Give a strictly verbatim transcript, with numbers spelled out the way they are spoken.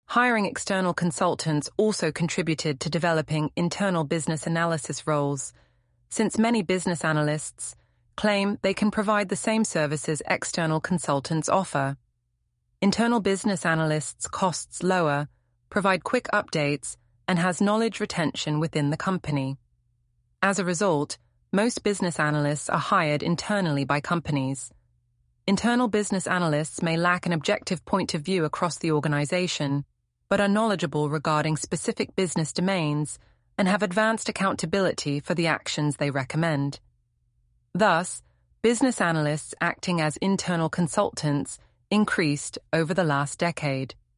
Hiring external consultants also contributed to developing internal business analysis roles, since many business analysts claim they can provide the same services external consultants offer. Internal business analysts' costs lower, provide quick updates, and has knowledge retention within the company. As a result, most business analysts are hired internally by companies. Internal business analysts may lack an objective point of view across the organization, but are knowledgeable regarding specific business domains and have advanced accountability for the actions they recommend. Thus, business analysts acting as internal consultants increased over the last decade.